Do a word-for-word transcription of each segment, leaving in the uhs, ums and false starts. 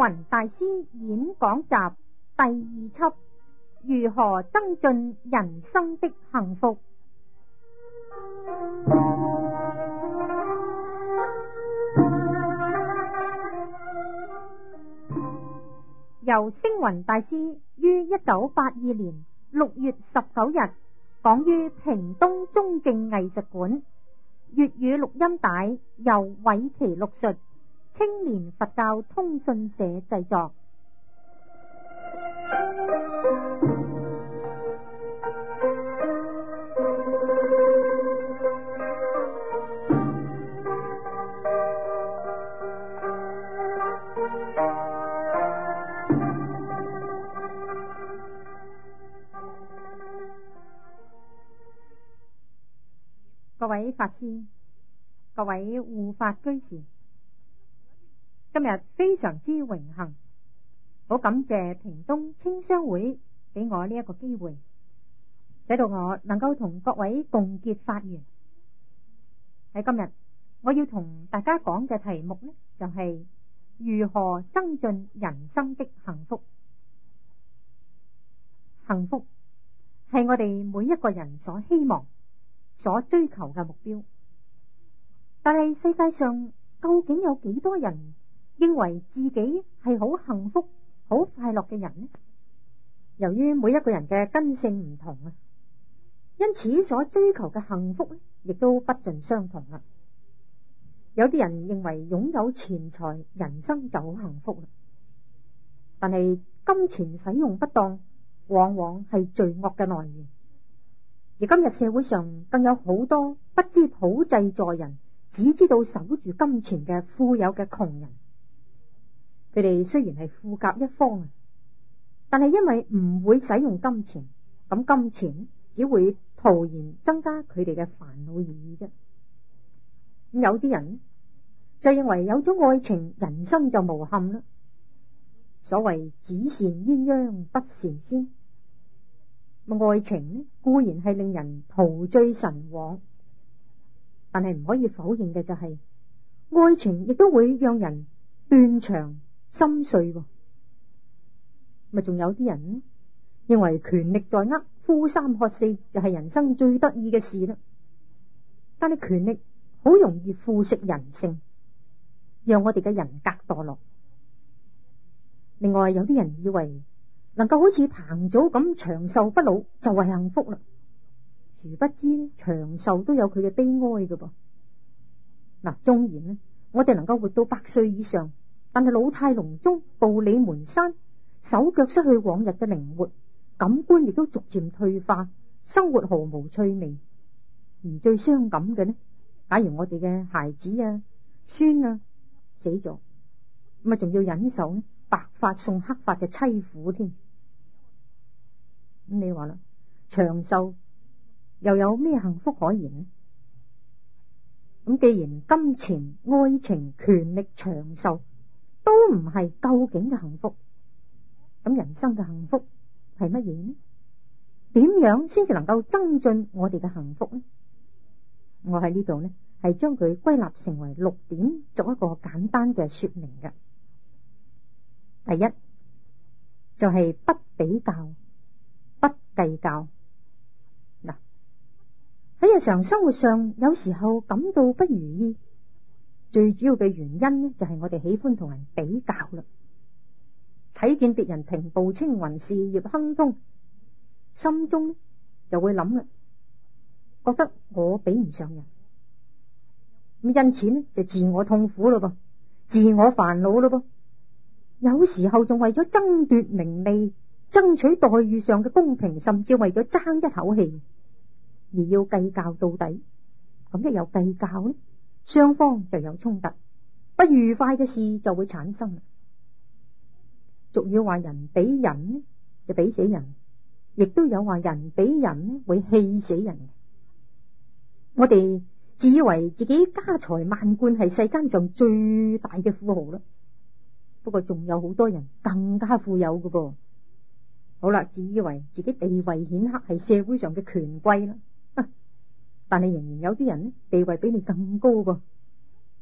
雲大師演講集第二輯，如何增進人生的幸福。由星雲大師於一九八二年六月十九日講於屏東中正藝術館，粵語錄音帶由偉琪錄述，青年佛教通訊社製作。各位法師，各位護法居士，今日非常之榮幸，好感謝屏東青商會俾我呢一個機會，使到我能夠同各位共結法緣。喺今日我要同大家講嘅題目呢，就係如何增進人生的幸福。幸福係我哋每一個人所希望所追求嘅目標，但係世界上究竟有幾多人認為自己係好幸福、好快樂嘅人呢？由於每一個人嘅根性唔同啊，因此所追求嘅幸福亦都不盡相同啦。有啲人認為擁有錢財，人生就好幸福啦，但係金錢使用不當，往往係罪惡嘅來源。而今日社會上更有好多不知普濟助人，只知道守住金錢嘅富有嘅窮人。佢哋雖然係富甲一方啊，但係因為唔會使用金錢，咁金錢只會徒然增加佢哋嘅煩惱而已啫。咁有啲人就認為有咗愛情，人生就無憾啦。所謂只羨鴛鴦不羨仙。愛情呢固然係令人陶醉神往，但係唔可以否認嘅就係、是、愛情亦都會讓人斷腸心碎。咪仲有啲人呢認為權力在握，呼三喝四就係人生最得意嘅事啦。但係權力好容易腐蝕人性，讓我哋嘅人格墮落。另外有啲人以為能夠好似彭祖咁長壽不老就係幸福啦，殊不知長壽都有佢嘅悲哀㗎噃。嗱，縱然呢，我哋能夠活到百歲以上，但係老態龍鍾、步履蹣跚，手腳失去往日嘅靈活，感官亦都逐漸退化，生活毫無趣味。而最傷感嘅呢，假如我哋嘅孩子啊、孫啊死咗，咁啊仲要忍受呢白髮送黑髮嘅淒苦添。咁你話啦，長壽又有咩幸福可言呢？咁既然金錢、愛情、權力、長壽都唔係究竟嘅幸福，咁人生嘅幸福係乜嘢呢？點樣先至能夠增進我哋嘅幸福呢？我喺呢度呢係將佢歸納成為六點，作一個簡單嘅說明嘅。第一就係不比較，不計較。嗱，喺日常生活上，有時候感到不如意，最主要嘅原因呢，就係我哋喜歡同人比較啦。睇見別人平步青雲、事業亨通，心中呢就會諗啦，覺得我比唔上人，咁因此呢就自我痛苦咯噃，自我煩惱咯噃。有時候仲為咗爭奪名利、爭取待遇上嘅公平，甚至為咗爭一口氣而要計較到底。咁一有計較呢，雙方就有衝突，不愉快嘅事就會產生。俗語話人比人呢就比死人，亦都有話人比人呢會氣死人。我哋自以為自己家財萬貫，係世間上最大嘅富豪啦。不過仲有好多人更加富有㗎噃。好啦，自以為自己地位顯赫，係社會上嘅權貴啦，但係仍然有啲人呢地位比你更高噃。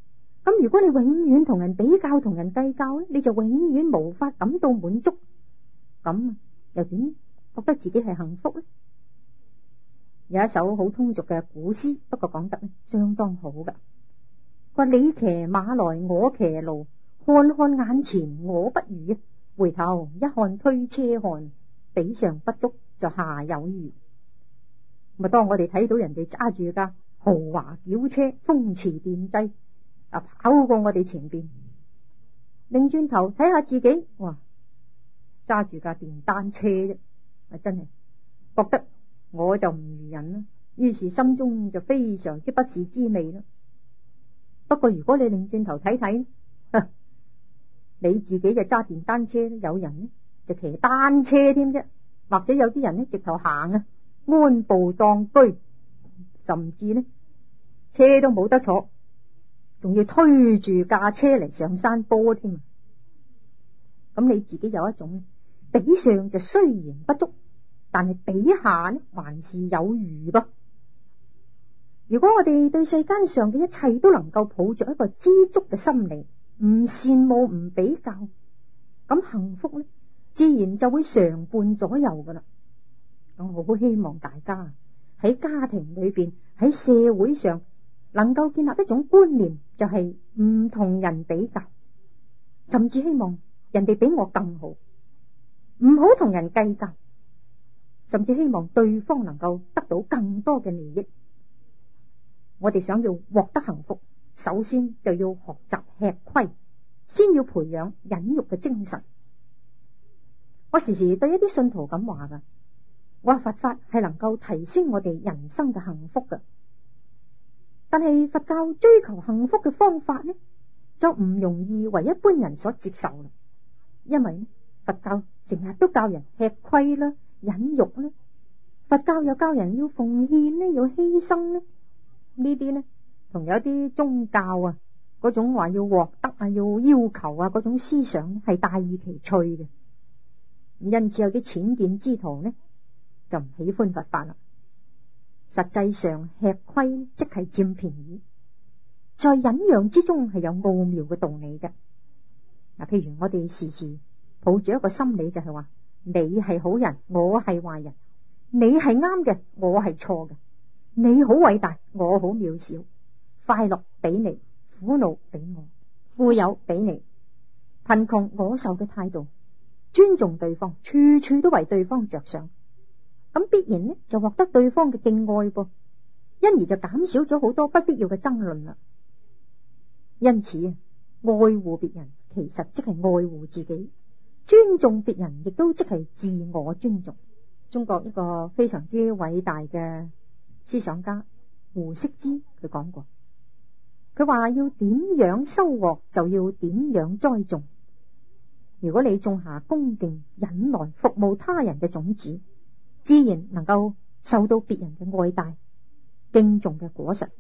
咁如果你永遠同人比較、同人計較咧，你就永遠無法感到滿足。咁又點覺得自己係幸福呢？有一首好通俗嘅古詩，不過講得呢相當好噶。佢話：你騎馬來，我騎驢，看看眼前我不如，回頭一看推車看，比上不足就下有餘。咪當我哋睇到人哋揸住架豪華轎車，風馳電掣啊，跑過我哋前邊，擰轉頭睇下自己，哇，揸住架電單車啫，啊，真係覺得我就唔如人啦。於是心中就非常之不是滋味啦。不過如果你擰轉頭睇睇，你自己就揸電單車，有人呢就騎單車添啫，或者有啲人呢直頭行啊，安步當車，甚至呢車都冇得坐，仲要推住架車嚟上山坡添。咁你自己有一種比上就雖然不足，但係比下呢還是有餘噃。如果我哋對世間上嘅一切都能夠抱着一個知足嘅心理，唔羨慕唔比較，咁幸福呢自然就會常伴左右噶啦。我好希望大家喺家庭裏邊，喺社會上能夠建立一種觀念，就係唔同人比較，甚至希望人哋比我更好，唔好同人計較，甚至希望對方能夠得到更多嘅利益。我哋想要獲得幸福，首先就要學習吃虧，先要培養忍辱嘅精神。我時時對一啲信徒咁話噶，我話佛法係能夠提升我哋人生嘅幸福噶，但係佛教追求幸福嘅方法呢，就唔容易為一般人所接受啦。因為呢，佛教成日都教人吃虧啦、忍辱啦，佛教又教人要奉獻呢，要犧牲呢。呢啲呢，同有啲宗教啊，嗰種話要獲得啊，要要求啊，嗰種思想係大異其趣嘅。因此有啲淺見之徒呢，就唔喜歡佛法啦。實際上吃虧即係佔便宜，在忍讓之中係有奧妙嘅道理嘅。嗱，譬如我哋時時抱住一個心理，就係話你係好人，我係壞人；你係啱嘅，我係錯嘅。你好偉大，我好渺小，快樂俾你，苦惱俾我，富有俾你，貧窮我受嘅態度，尊重對方，處處都為對方着想，咁必然呢就獲得對方嘅敬愛噃，因而就減少咗好多不必要嘅爭論啦。因此愛護別人其實即係愛護自己，尊重別人亦都即係自我尊重。中國一個非常之偉大嘅思想家胡適之佢講過，佢話要點樣收穫就要點樣栽種。如果你種下恭敬、忍耐、服務他人嘅種子，自然能夠受到別人嘅愛戴、敬重嘅果實。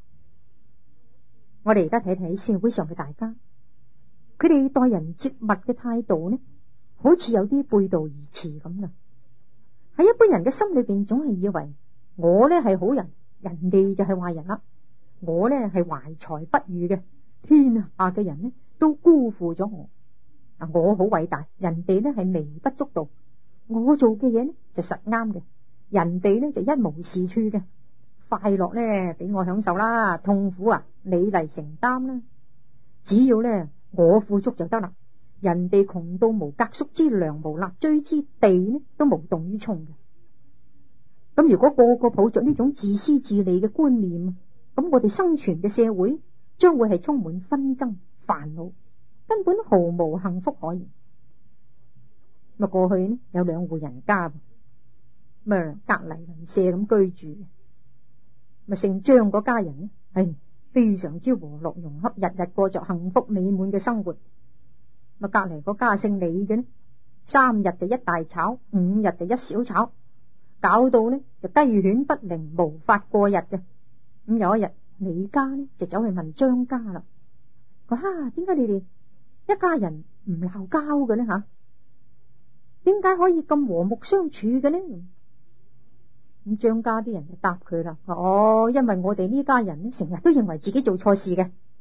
我哋而家睇睇社會上嘅大家，佢哋待人接物嘅態度呢，好似有啲背道而馳咁噶。喺一般人嘅心裏邊，總係以為我呢係好人，人哋就係壞人啦。我呢係懷才不遇嘅，天下嘅人呢都辜負咗我。啊，我好偉大，人哋呢係微不足道。我做嘅嘢呢就實啱嘅，人哋呢就一無是處嘅。快樂呢俾我享受啦，痛苦啊你嚟承擔啦。只要呢我富足就得啦，人哋窮到無革宿之糧，無立錐之地呢都無動於衷嘅。咁如果個個抱着呢種自私自利嘅觀念，咁我哋生存嘅社會將會係充滿紛爭、煩惱，根本毫無幸福可言。咁啊，過去呢有兩戶人家，咁啊隔籬鄰舍咁居住，咪姓張嗰家人呢，唉，非常之和樂融洽，日日過着幸福美滿嘅生活。咪隔籬嗰家姓李嘅呢，三日就一大吵，五日就一小吵，搞到呢就雞犬不寧，無法過日嘅。咁有一日，李家呢就走去問張家啦，佢哈，點解你哋一家人唔鬧交嘅呢吓？點解可以咁和睦相處嘅呢？咁張家啲人就答佢啦，哦，因為我哋呢家人呢成日都認為自己做錯事嘅，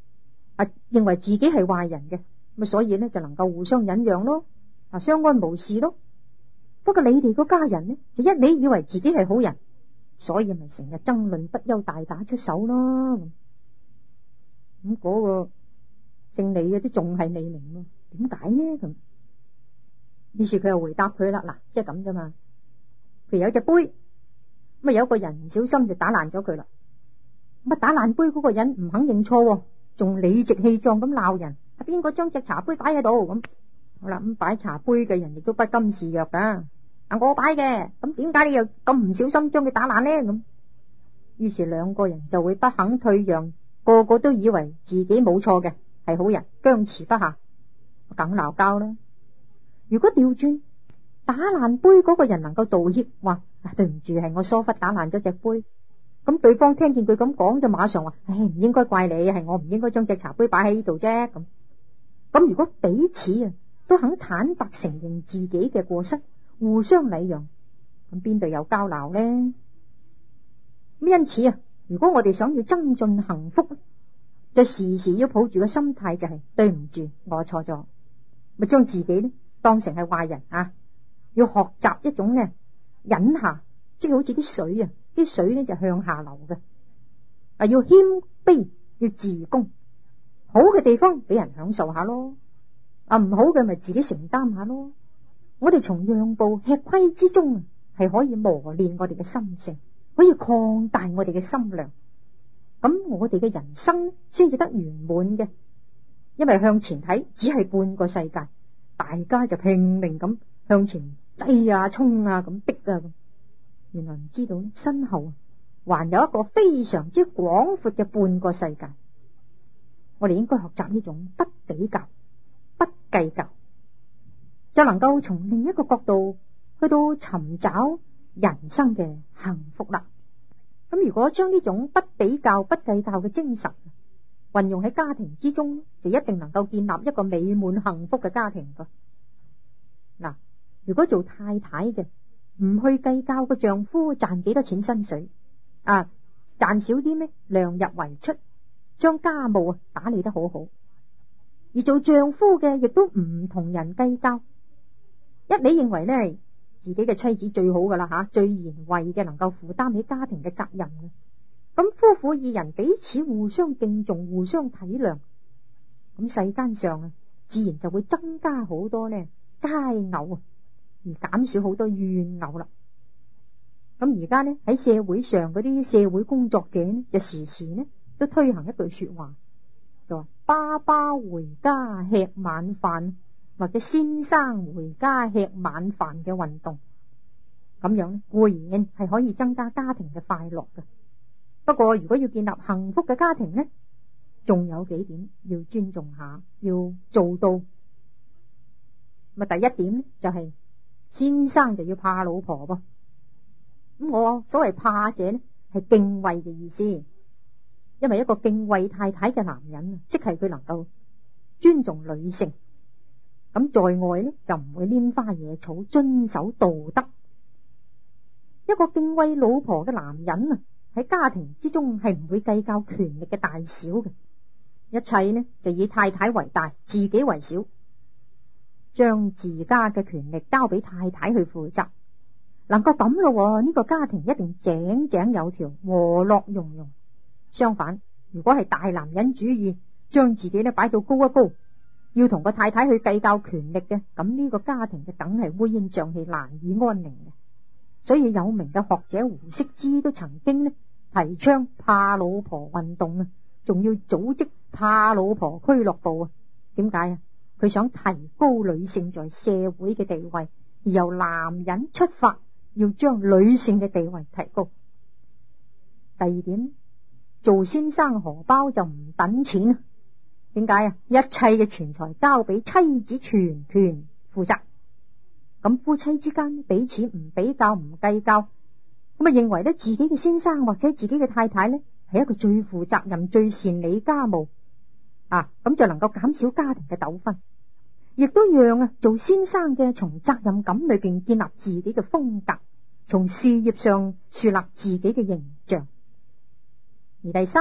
啊，認為自己係壞人嘅，咁所以呢就能夠互相忍讓咯，啊，相安無事咯。不過你哋個家人呢就一味以為自己係好人，所以咪成日爭論不休，大打出手咯。咁、那、嗰個姓李嘅都仲係未明咯，點解呢？咁於是佢又回答佢啦，嗱，即係咁啫嘛。譬如有隻杯，咁啊有個人唔小心就打爛咗佢啦。咁啊打爛杯嗰個人唔肯認錯，仲理直氣壯咁鬧人，係邊個將隻茶杯擺喺度？咁好啦，咁擺茶杯嘅人亦都不甘示弱噶，啊我擺嘅，咁點解你又咁唔小心將佢打爛呢？咁於是兩個人就會不肯退讓，個個都以為自己冇錯嘅，係好人，僵持不下，梗鬧交啦。如果調轉，打爛杯嗰個人能夠道歉，話啊對唔住，係我疏忽打爛咗隻杯。咁對方聽見佢咁講，就馬上話：唉，唔應該怪你，係我唔應該將隻茶杯擺喺呢度啫。咁咁如果彼此啊都肯坦白承認自己嘅過失，互相禮讓，咁邊度有交鬧呢？咁因此啊，如果我哋想要增進幸福，就時時要抱住個心態，就係對唔住，我錯咗，咪將自己呢當成係壞人啊！要學習一種呢忍下，即係好似啲水啊，啲水呢就向下流嘅。啊，要謙卑，要自恭，好嘅地方俾人享受下咯，啊唔好嘅咪自己承擔下咯。我哋從讓步吃虧之中啊，係可以磨練我哋嘅心性，可以擴大我哋嘅心量。咁我哋嘅人生先至得圓滿嘅。因為向前睇只係半個世界，大家就拼命咁向前擠啊衝啊咁逼啊咁，原來唔知道身後還有一個非常之廣闊嘅半個世界。我哋應該學習呢種不比較、不計較，就能夠從另一個角度去到尋找人生嘅幸福啦。咁如果將呢種不比較、不計較嘅精神運用喺家庭之中，就一定能夠建立一個美滿幸福嘅家庭噶。嗱，如果做太太嘅唔去計較個丈夫賺幾多錢薪水啊，賺少啲咩，量入為出，將家務啊打理得好好。而做丈夫嘅亦都唔同人計較，一味認為呢自己嘅妻子最好噶啦吓，最賢惠嘅，能夠負擔起家庭嘅責任嘅。咁夫婦二人彼此互相敬重，互相體諒，咁世間上啊自然就會增加好多呢佳偶啊，而減少好多怨偶啦。咁而家呢喺社會上嗰啲社會工作者呢，就時時呢都推行一句說話，就話爸爸回家吃晚飯，或者先生回家吃晚飯嘅運動。咁樣呢固然係可以增加家庭嘅快樂嘅。不過如果要建立幸福嘅家庭呢，仲有幾點要尊重下，要做到。咁啊，第一點呢就係先生就要怕老婆噃。咁我所謂怕者呢係敬畏嘅意思，因為一個敬畏太太嘅男人啊，即係佢能夠尊重女性，咁在外呢就唔會拈花惹草，遵守道德。一個敬畏老婆嘅男人啊，喺家庭之中係唔會計較權力嘅大小嘅，一切呢就以太太為大，自己為小，將自家嘅權力交俾太太去負責。能夠咁咯，呢個家庭一定井井有條，和樂融融。相反，如果係大男人主義，將自己呢擺到高一高，要同個太太去計較權力嘅，咁呢個家庭就梗係烏煙瘴氣，難以安寧嘅。所以有名嘅學者胡適之都曾經呢提倡怕老婆運動啊，仲要組織怕老婆俱樂部啊。點解啊？佢想提高女性在社會嘅地位，而由男人出發，要將女性嘅地位提高。第二點，做先生荷包就唔等錢啊。點解啊？一切嘅錢財交俾妻子全權負責。咁夫妻之間彼此唔比較唔計較，咁啊認為咧自己嘅先生或者自己嘅太太咧係一個最負責任、最善理家務啊，咁就能夠減少家庭嘅糾紛，亦都讓啊做先生嘅從責任感裏邊建立自己嘅風格，從事業上樹立自己嘅形象。而第三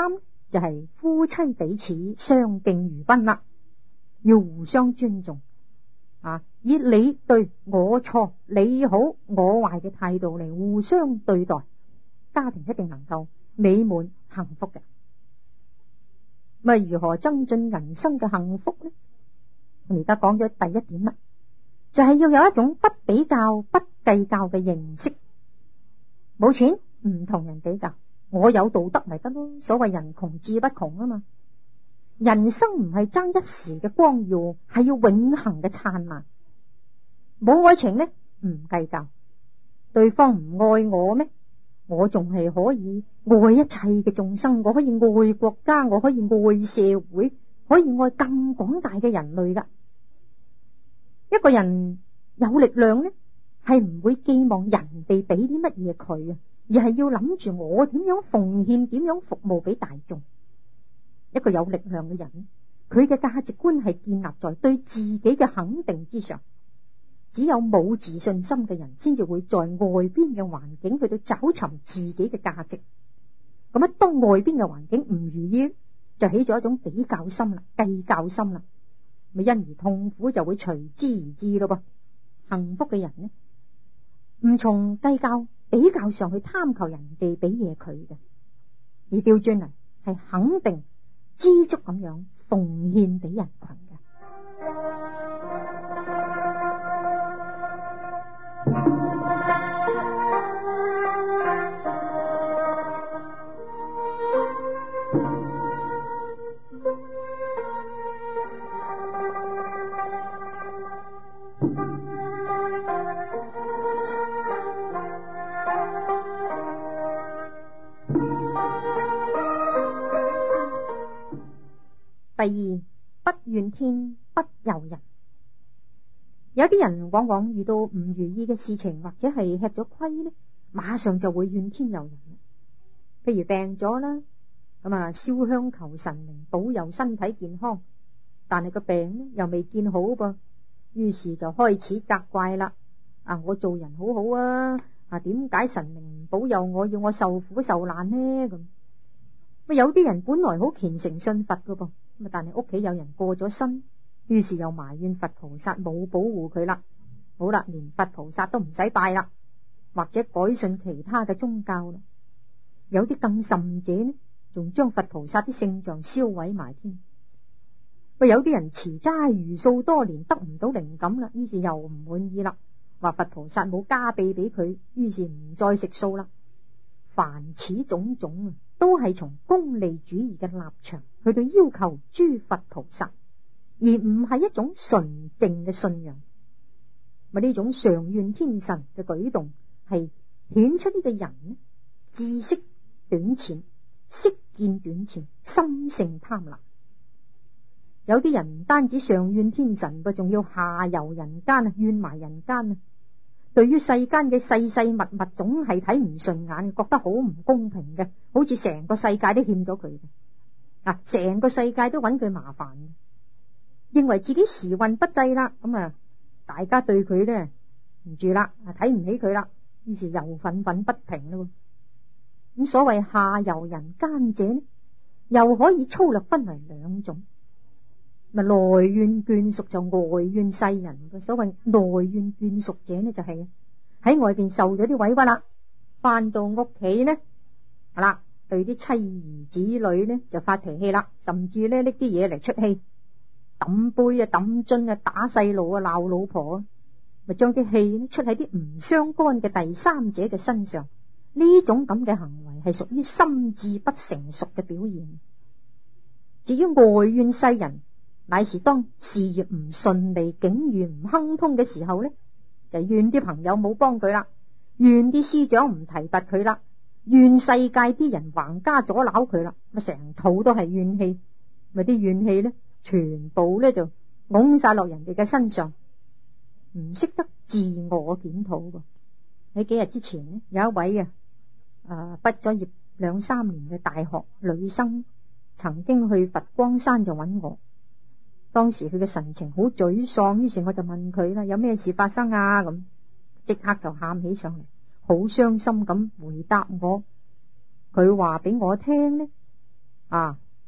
就係夫妻彼此相敬如賓啦，要互相尊重啊，以你對我錯、你好我壞嘅態度嚟互相對待，家庭一定能夠美滿幸福嘅。咁如何增進人生嘅幸福呢？我而家講咗第一點啦，就係要有一種不比較、不計較嘅認識。冇錢唔同人比較，我有道德咪得咯。所謂人窮志不窮啊嘛。人生唔係爭一時嘅光耀，係要永恆嘅燦爛。冇愛情呢，唔計較，對方唔愛我咩？我仲係可以愛一切嘅眾生，我可以愛國家，我可以愛社會，可以愛咁廣大嘅人類噶。一個人有力量呢，係唔會寄望人哋俾啲乜嘢佢啊，而係要諗住我點樣奉獻，點樣服務俾大眾。一個有力量嘅人，佢嘅價值觀係建立在對自己嘅肯定之上。只有冇自信心嘅人，先至會在外邊嘅環境去到找尋自己嘅價值。咁啊，當外邊嘅環境唔如意，就起咗一種比較心啦、計較心啦，咪因而痛苦就會隨之而至咯噃。幸福嘅人呢，唔從計較、比較上去貪求人哋俾嘢佢嘅，而調轉嚟係肯定、知足咁樣奉獻俾人群嘅。第二，不怨天不尤人。有啲人往往遇到唔如意嘅事情，或者係吃咗虧呢，馬上就會怨天尤人。譬如病咗啦，咁啊燒香求神明保佑身體健康，但係個病呢又未見好噃，於是就開始責怪啦。啊，我做人好好啊，啊點解神明唔保佑我，要我受苦受難呢？咁咪有啲人本來好虔誠信佛噶噃。但係屋企有人過咗身，於是又埋怨佛菩薩冇保護佢啦。好啦，連佛菩薩都唔使拜啦，或者改信其他嘅宗教啦。有啲更甚者呢，仲將佛菩薩啲聖像燒毀埋添。喂，有啲人持齋茹素多年，得唔到靈感啦，於是又唔滿意啦，話佛菩薩冇加庇俾佢，於是唔再食素啦。凡此種種啊，都係從功利主義嘅立場去到要求諸佛菩薩，而唔係一種純正嘅信仰。咪呢種常怨天神嘅舉動，係顯出呢個人呢知識短淺、識見短淺、心性貪婪。有啲人唔單止常怨天神，佢仲要下游人間啊，怨埋人間啊。對於世間嘅細細物物，總係睇唔順眼，覺得好唔公平嘅，好似成個世界都欠咗佢嘅，啊，成個世界都揾佢麻煩嘅，認為自己時運不濟啦，咁啊，大家對佢呢唔住啦，啊，睇唔起佢啦，於是又憤憤不平咯。咁所謂下游人間者呢，又可以粗略分為兩種。咪內怨眷屬就外怨世人嘅。所謂內怨眷屬者呢，就係喺外邊受咗啲委屈啦，翻到屋企呢，係啦，對啲妻兒子女呢就發脾氣啦，甚至呢拎啲嘢嚟出氣，抌杯啊、抌樽啊、打細路啊、鬧老婆啊，咪將啲氣呢出喺啲唔相干嘅第三者嘅身上。呢種咁嘅行為係屬於心智不成熟嘅表現。至於外怨世人，乃是當事業唔順利、境遇唔亨通嘅時候呢，就怨啲朋友冇幫佢啦，怨啲師長唔提拔佢啦，怨世界啲人橫加阻撓佢啦，咪成肚都係怨氣，咪啲怨氣呢，全部呢就拱晒落人哋嘅身上，唔識得自我檢討㗎。喺幾日之前呢，有一位啊，誒畢咗業兩三年嘅大學女生，曾經去佛光山就揾我。當時佢嘅神情好沮喪，於是我就問佢啦，有咩事發生啊？咁即刻就喊起上嚟，好傷心咁回答我。佢話俾我聽呢，啊，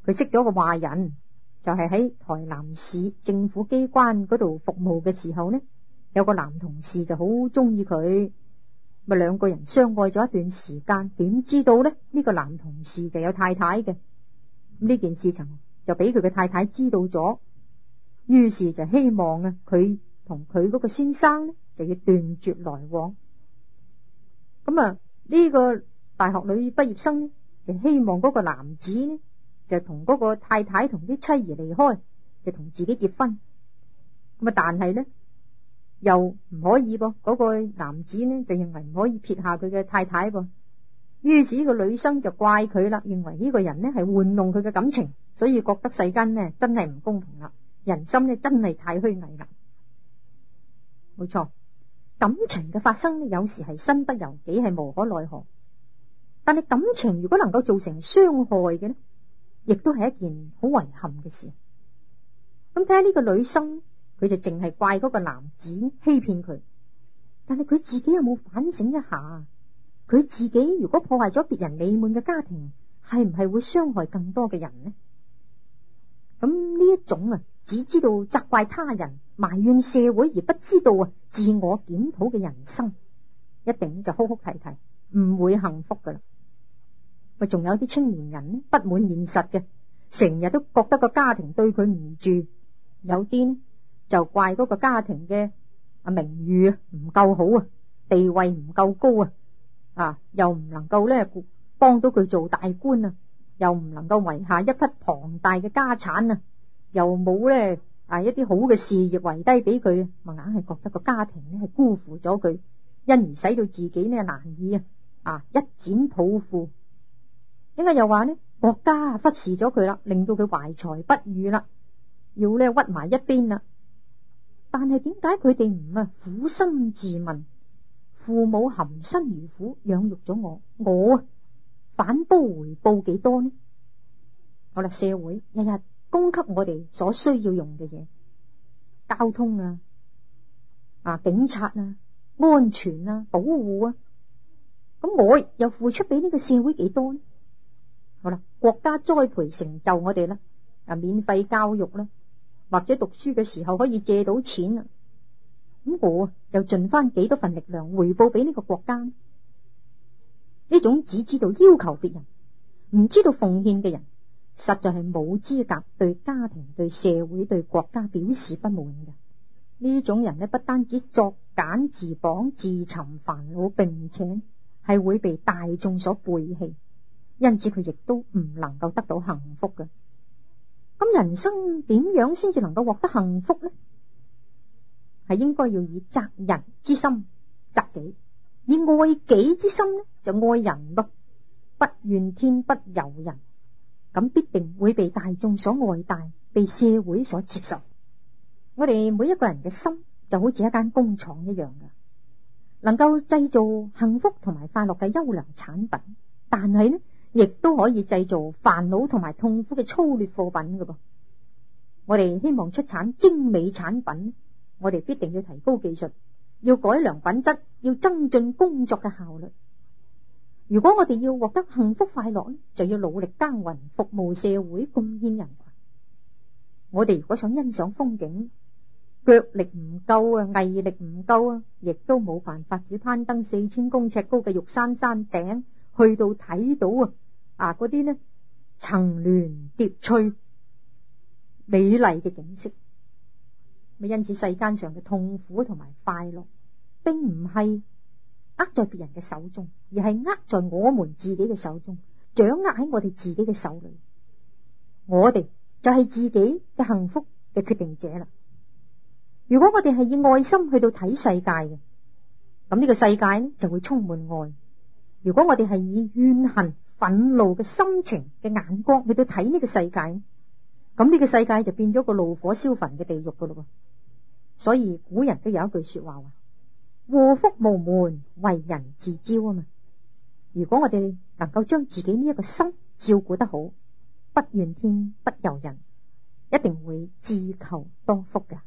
佢識咗個華人，就係喺台南市政府機關嗰度服務嘅時候呢，有個男同事就好中意佢，咪兩個人相愛咗一段時間。點知道呢？呢個男同事就有太太嘅，呢件事情就俾佢嘅太太知道咗，於是就希望啊，佢同佢嗰個先生呢就要斷絕來往。咁啊，呢個大學女畢業生呢就希望嗰個男子呢就同嗰個太太同啲妻兒離開，就同自己結婚。咁啊，但係呢又唔可以噃，嗰個男子呢就認為唔可以撇下佢嘅太太噃。於是呢個女生就怪佢啦，認為呢個人呢係玩弄佢嘅感情，所以覺得世間呢真係唔公平啦，人心呢真係太虛偽啦。冇錯，感情嘅發生呢有時係身不由己，係無可奈何。但係感情如果能夠造成傷害嘅呢，亦都係一件好遺憾嘅事。咁睇下呢個女生，佢就淨係怪嗰個男子欺騙佢，但係佢自己有冇反省一下？佢自己如果破壞咗別人美滿嘅家庭，係唔係會傷害更多嘅人呢？咁呢一種啊，只知道責怪他人、埋怨社會，而不知道啊自我檢討嘅人生，一定就哭哭啼啼，唔會幸福噶啦。咪仲有啲青年人呢，不滿現實嘅，成日都覺得個家庭對佢唔住，有啲呢就怪嗰個家庭嘅啊名譽啊唔夠好啊，地位唔夠高啊，啊又唔能夠咧幫到佢做大官啊，又唔能夠遺下一筆龐大嘅家產啊，又冇咧啊一啲好嘅事業遺低俾佢，咪硬係覺得個家庭咧係辜負咗佢，因而使到自己呢難以啊啊一展抱負。應該又話呢，國家忽視咗佢啦，令到佢懷才不遇啦，要咧屈埋一邊啦。但係點解佢哋唔啊苦心自問？父母含辛茹苦養育咗我，我啊反褒回報幾多呢？好啦，社會日日供給我哋所需要用嘅嘢，交通啊、啊警察啊、安全啊、保護啊，咁我又付出俾呢個社會幾多呢？好啦，國家栽培成就我哋啦，啊免費教育啦，或者讀書嘅時候可以借到錢啊，咁我又盡翻幾多份力量回報俾呢個國家呢？呢種只知道要求別人，唔知道奉獻嘅人，實在係冇資格對家庭、對社會、對國家表示不滿嘅。呢種人呢，不單止作繭自綁、自尋煩惱，並且係會被大眾所背棄。因此佢亦都唔能夠得到幸福嘅。咁人生點樣先至能夠獲得幸福呢？係應該要以責人之心責己，以愛己之心呢就愛人咯，不怨天不尤人，咁必定會被大眾所愛戴，被社會所接受。我哋每一個人嘅心就好似一間工廠一樣嘅，能夠製造幸福同埋快樂嘅優良產品，但係呢亦都可以製造煩惱同埋痛苦嘅粗劣貨品嘅噃。我哋希望出產精美產品，我哋必定要提高技術，要改良品質，要增進工作嘅效率。如果我哋要獲得幸福快樂，就要努力耕耘，服務社會，貢獻人群。我哋如果想欣賞風景，腳力唔夠啊，毅力唔夠啊，亦都冇辦法只攀登四千公尺高嘅玉山山頂，去到睇到啊啊嗰啲呢層巒疊翠美麗嘅景色。因此世間上嘅痛苦同埋快樂，並唔係握在別人嘅手中，而係握在我們自己嘅手中，掌握喺我哋自己嘅手裏。我哋就係自己嘅幸福嘅決定者啦。如果我哋係以愛心去到睇世界嘅，咁呢個世界呢就會充滿愛。如果我哋係以怨恨、憤怒嘅心情嘅眼光去到睇呢個世界，咁呢個世界就變咗個怒火燒焚嘅地獄噶咯。所以古人都有一句說話話：禍福無門，為人自招啊嘛。如果我哋能夠將自己呢一個心照顧得好，不怨天不尤人，一定會自求多福噶。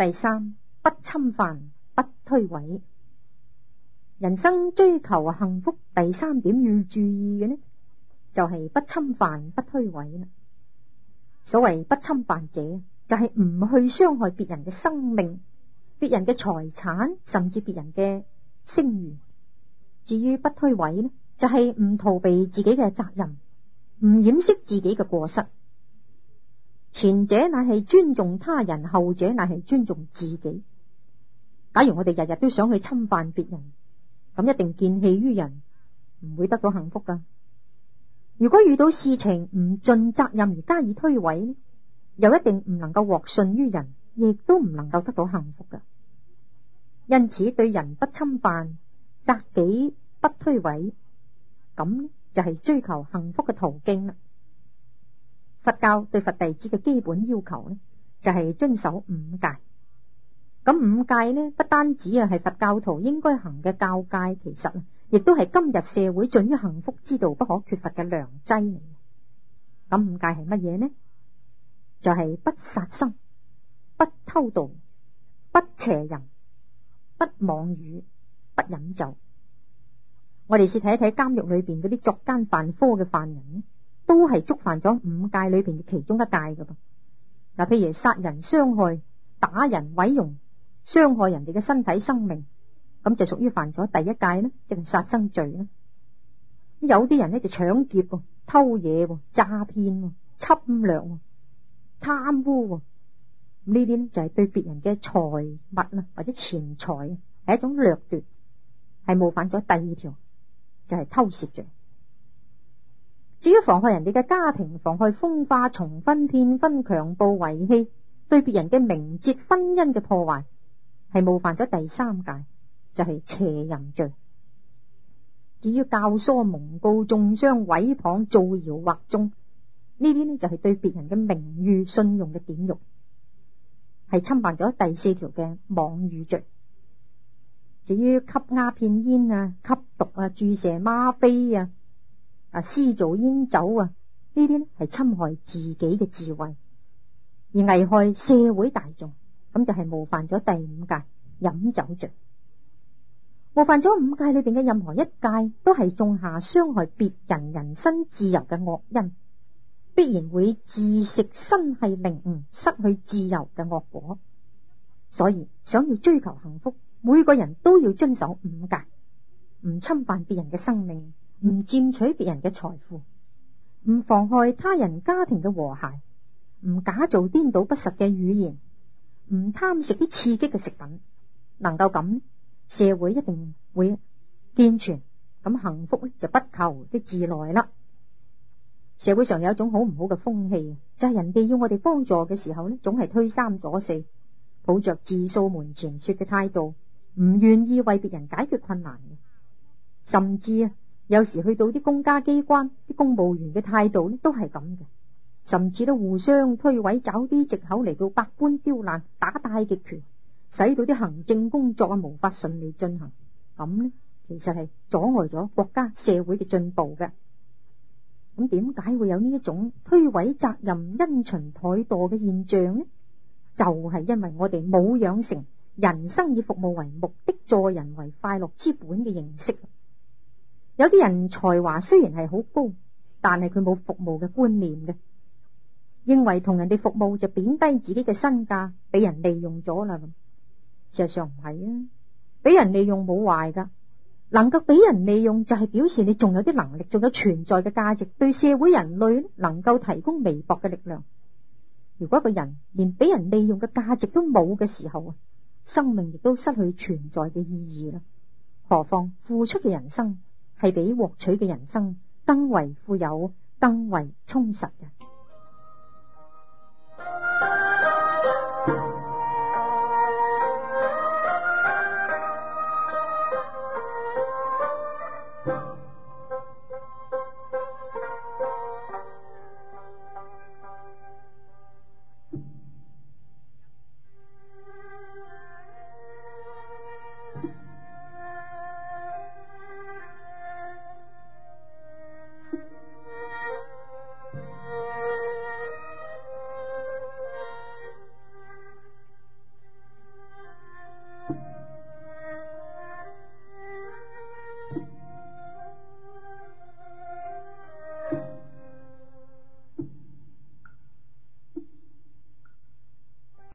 第三，不侵犯，不推諉。人生追求幸福第三點要注意嘅呢，就係不侵犯，不推諉啦。所謂不侵犯者，就係唔去傷害別人嘅生命、別人嘅財產，甚至別人嘅聲譽。至於不推諉呢，就係唔逃避自己嘅責任，唔掩飾自己嘅過失。前者乃係尊重他人，後者乃係尊重自己。假如我哋日日都想去侵犯別人，咁一定見棄於人，唔會得到幸福噶。如果遇到事情唔盡責任而加以推諉呢，又一定唔能夠獲信於人，亦都唔能夠得到幸福噶。因此對人不侵犯，責己不推諉，咁就係追求幸福嘅途徑啦。佛教對佛弟子嘅基本要求呢，就係遵守五戒。咁五戒呢，不單止啊係佛教徒應該行嘅教戒，其實啊亦都係今日社會進於幸福之道不可缺乏嘅良劑嚟。咁五戒係乜嘢呢？就係不殺生、不偷盜、不邪淫、不妄語、不飲酒。我哋試睇一睇監獄裏邊嗰啲作奸犯科嘅犯人呢，都係觸犯咗五戒裏邊嘅其中一戒噶噃。嗱，譬如殺人、傷害、打人、毀容、傷害人哋嘅身體生命，咁就屬於犯咗第一戒啦，即係殺生罪啦。有啲人呢就搶劫、偷嘢、詐騙、侵略、貪污，呢啲呢就係對別人嘅財物啊或者錢財係一種掠奪，係冒犯咗第二條，就係偷竊罪。至於妨害人哋嘅家庭、妨害風化、重婚、騙婚、強暴、遺棄，對別人嘅名節、婚姻嘅破壞，係冒犯咗第三戒，就係邪淫罪。至於教唆、蒙告、中傷、毀謗、造謠惑眾，呢啲呢就係對別人嘅名譽、信用嘅玷辱，係侵犯咗第四條嘅妄語罪。至於吸鴉片煙啊、吸毒啊、注射嗎啡啊、啊私造煙酒啊，呢啲呢係侵害自己嘅智慧，而危害社會大眾，咁就係冒犯咗第五戒飲酒罪。冒犯咗五戒裏邊嘅任何一戒，都係種下傷害別人人身自由嘅惡因，必然會自食身繫靈悟、失去自由嘅惡果。所以想要追求幸福，每個人都要遵守五戒，唔侵犯別人嘅生命，唔佔取別人嘅財富，唔妨害他人家庭嘅和諧，唔假造顛倒不實嘅語言，唔貪食啲刺激嘅食品。能夠咁，社會一定會健全，咁幸福就不求的自來啦。社會上有一種好唔好嘅風氣，就係人哋要我哋幫助嘅時候呢，總係推三阻四，抱着自掃門前雪嘅態度，唔願意為別人解決困難嘅。甚至啊，有時去到啲公家機關，啲公務員嘅態度呢都係咁嘅，甚至都互相推諉，找啲藉口嚟到百般刁難，打太極拳，使到啲行政工作啊無法順利進行。咁呢，其實係阻礙咗國家社會嘅進步嘅。咁點解會有呢一種推諉責任、因循怠惰嘅現象呢？就係因為我哋冇養成人生以服務為目的、助人為快樂之本嘅認識。有啲人才華雖然係好高，但係佢冇服務嘅觀念嘅，認為同人哋服務就貶低自己嘅身價，俾人利用咗啦。咁事實上唔係啊，俾人利用冇壞噶，能夠俾人利用就係表示你仲有啲能力，仲有存在嘅價值，對社會人類能夠提供微薄嘅力量。如果一個人連俾人利用嘅價值都冇嘅時候啊，生命亦都失去存在嘅意義啦。何況付出嘅人生係比獲取嘅人生更為富有、更為充實嘅。